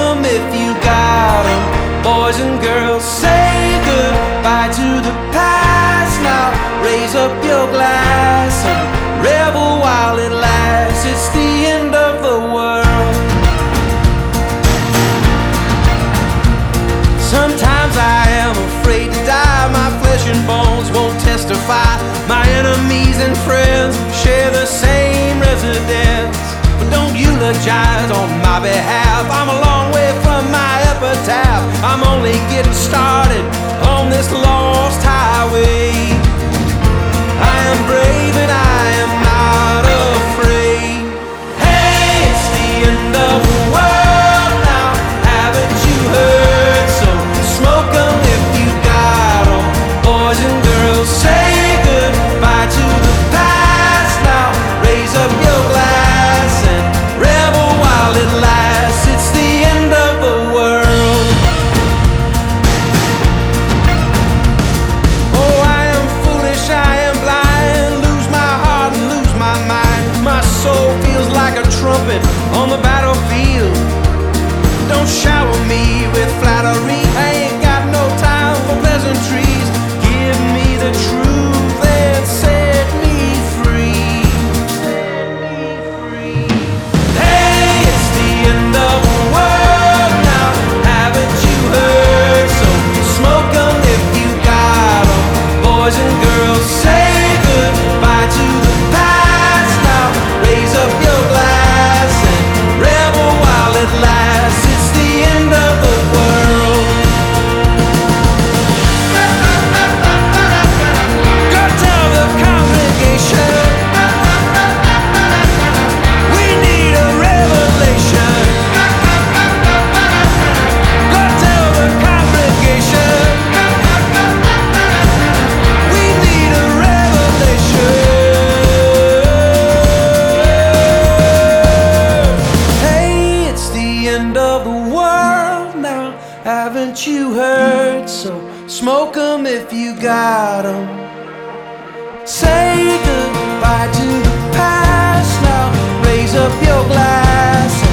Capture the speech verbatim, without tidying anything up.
'em if you got 'em. Boys and girls, say goodbye to the past now. Raise up your glass and revel while it lasts. It's the end of the world. Sometimes I am afraid to die. My flesh and bones won't testify. My enemies and friends share the same residence. But don't eulogize on my behalf. I'm a long way from my epitaph. I'm only getting started on this lost highway. I am brave and I am not afraid. Hey, it's the end of the world now. Haven't you heard? So smoke 'em if you got 'em. Boys and girls, say goodbye to the past now. Raise up your glass and revel while it lasts. It's the end of the world. Oh, I am foolish, I am blind. Lose my heart and lose my mind. My soul feels like a trumpet on the battlefield. Don't shower me with flattery. I ain't got no time for pleasantries. Give me the truth and set me free. Set me free. Hey, it's the end of the world now. Haven't you heard? So smoke 'em if you got 'em. Boys and girls, say goodbye to the past now. Raise up your glass and revel while it lasts. It's the end of the world. Go tell the congregation we need a revelation. Go tell the congregation we need a revelation. Hey, it's the end of the world now. Haven't you heard? So smoke 'em if you got 'em. Say goodbye to the past now. Raise up your glass